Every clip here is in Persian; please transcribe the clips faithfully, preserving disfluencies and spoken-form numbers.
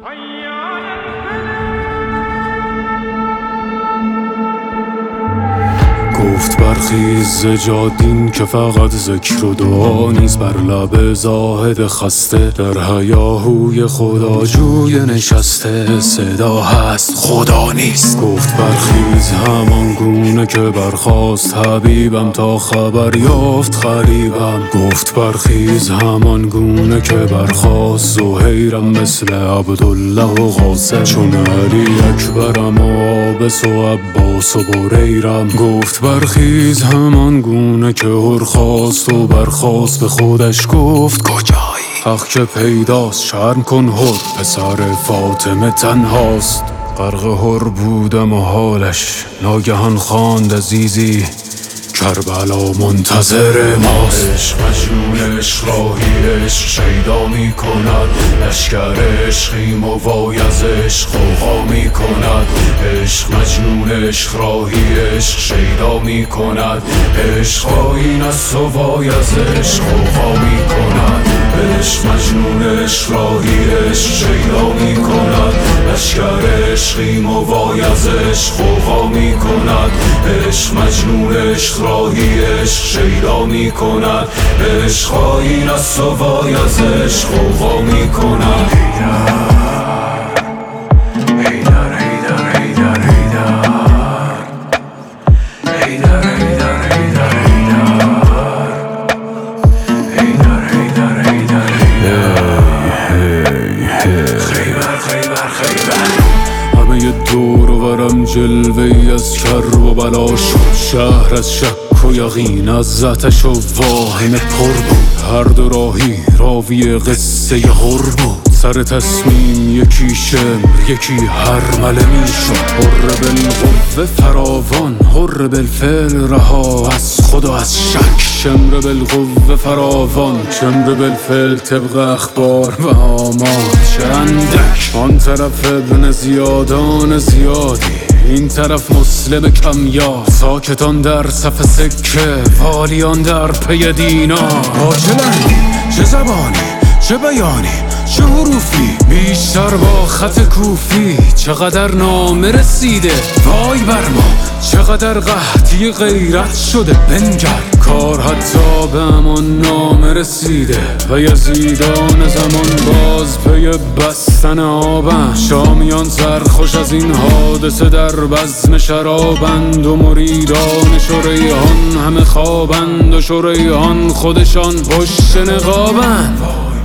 گفت برخیز ز جادین که فقط ذکر و دعا نیست، بر لب زاهد خسته در هیاهوی خداجوی نشسته صدا هست خدا نیست. گفت برخیز همان گونه که برخاست حبیبم تا خبر یافت غریبم. گفت برخیز همان گونه که برخاست زهیرم مثل عبدالله و قاسم، چون علی اکبرم و عابس و عباس و بریرم. گفت برخیز همان گونه که هرخاست و برخاست به خودش گفت کجایی؟ حق که پیداست شرم کن هر پسر فاطمه تنهاست. غرق هر بودم و حالش ناگهان خواند عزیزی کربلا منتظر ماست. عشق مجنون عشق راهی عشق شیدا می کند، لشکر عشقیم و وای از عشق غوغا می کند. عشق مجنون عشق راهی عشق شیدا می کند، عشق آیین است و وای از عشق غوغا می کند. عشق مجنون عشق راهی عشق شیدا می کند، لشکر عشقیم و وای از عشق غوغا می کند. عشق مجنون عشق راهی عشق شیدا می کند، عشق آیین است و وای از عشق غوغا می کند. دور و برم جلوه‌ای از کر و بلا شد، شهر از شک و یقین از آتش و واهمه پر بود. هر دو راهی راوی قصه حر بود، سر تصمیم یکی شمر یکی هرمله می شد. حر بالقوه فراوان حر بالفعل رها از خود و از شک، شمر بالقوه فراوان شمر بالفعل طبق اخبار و آماد چندک. آن طرف ابن زیادان زیادی این طرف مسلم کمیاب، ساکتان در صف سکه والیان در پی دینار. عاجلن چه زبانی چه بیانی چه حروفی بیشتر با خط کوفی، چقدر نامه رسیده وای بر ما، چقدر قحطی غیرت شده بنگر. کار حتی به همان نامه رسیده و یزیدان زمان باز پی بستن آبند. شامیان سرخوش از این حادثه در بزم شرابند و مریدان شریحان همه خوابند و شریحان خودشان پشت نقابند.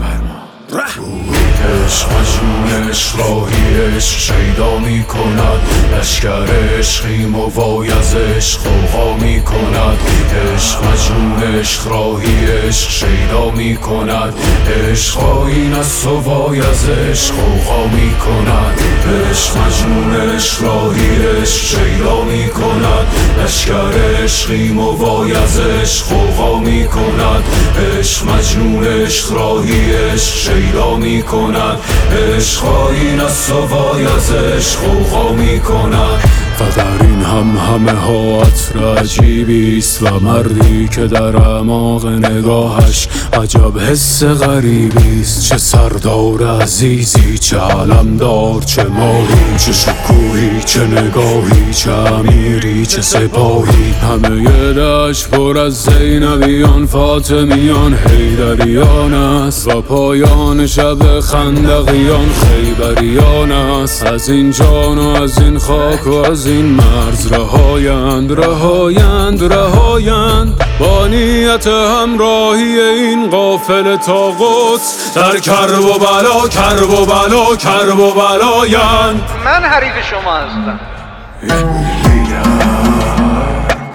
عشق مجنون عشق راهی عشق شیدا می کند، لشکر عشقیم و وای از عشق غوغا می کند. عشق مجنون عشق راهی عشق شیدا می کند، عشق آیین است و وای از عشق غوغا می کند. عشق مجنون عشق راهی عشق شیدا می کند، لشکر عشقیم و وای از عشق غوغا می کند. عشق مجنون عشق راهی عشق شیدا می کند، عشق آیین است و وای از عشق غوغا می کند. و در این هم همه ها عطر عجیبیست و مردی که در اعماق نگاهش عجب حس غریبیست. چه سردار عزیزی چه علمدار چه ماهی، چه شکوهی چه نگاهی چه امیری چه سپاهی. همه دشت پر از زینبیان فاطمیان حیدریان است و پایان شب خندقیان خیبریان است. از این جان و از این خاک و از این مرز رهایند رهایند رهایند، با نیت همراهی این قافله تا قدس در کرب و بلا کرب و بلا کرب و بلایند. من حریف شما هستم.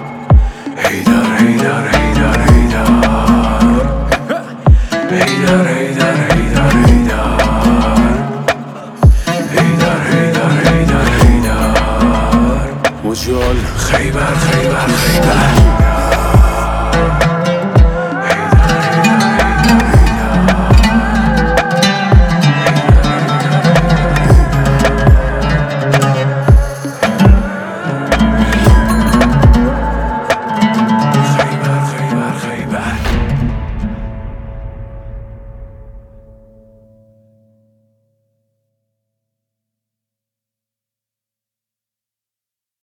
حیدر حیدر حیدر حیدر حیدر